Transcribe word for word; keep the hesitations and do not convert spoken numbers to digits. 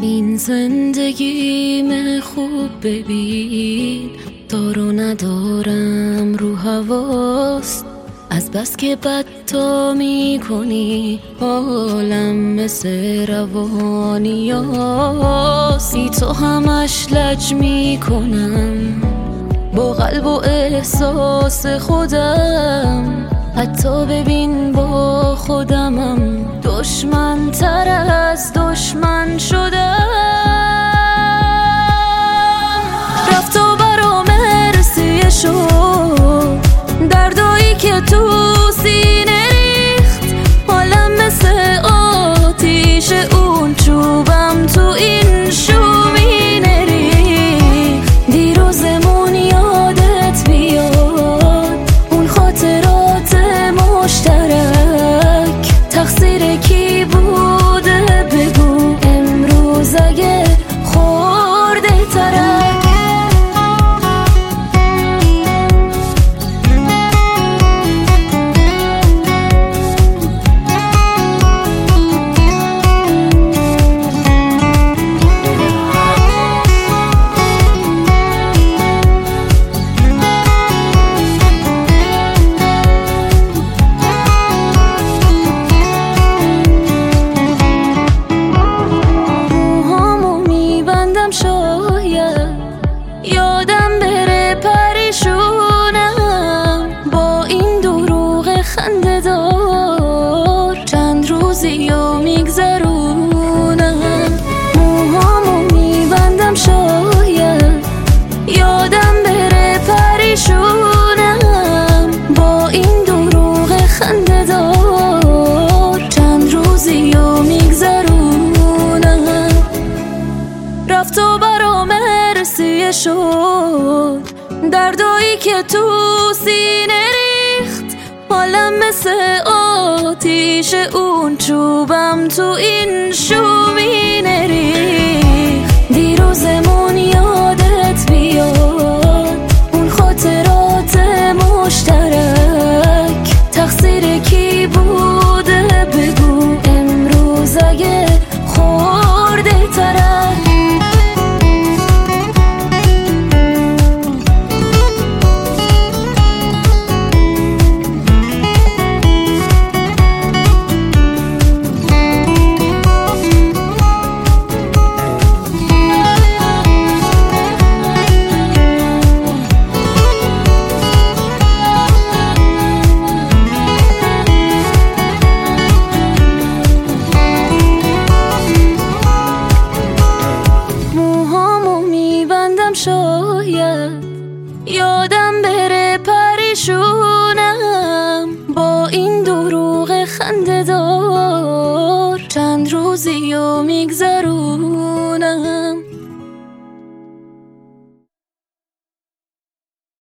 این زندگیم خوب ببین، دار و ندارم رو حواست. از بس که بد تا می کنی حالم مثل روانیاست. بی تو همش لج می کنم با قلب و احساس خودم، حتی ببین با خودمم دشمن تر از دشمن شدم. رفت و برام مرسیه شد دردایی که تو سینه ریخت، حالم مثل آتیش اون چوبم تو این شومینه ریخت. دیروزمون یادت بیاد اون خاطرات مشترک، تقصیر کی بوده بگو امروز اگه خورده ترک. یادم بره پریشونم با این دروغ خنده دار، چند روزی و میگذرونم. موهامو میبندم شاید یادم بره پریشونم با این دروغ خنده دار، چند روزی و میگذرونم. رفت و برام مرسیه شد دردایی که تو سینه ریخت، حالم مثل آتیش اون چوبم تو این شومینه ریخت. دیروزمون یادت بیاد اون خاطرات مشترک، تقصیر کی بوده بگو امروز اگه خورده ترک. شاید یادم بره پریشونم با این دروغ خنده دار، چند روزی و میگذرونم.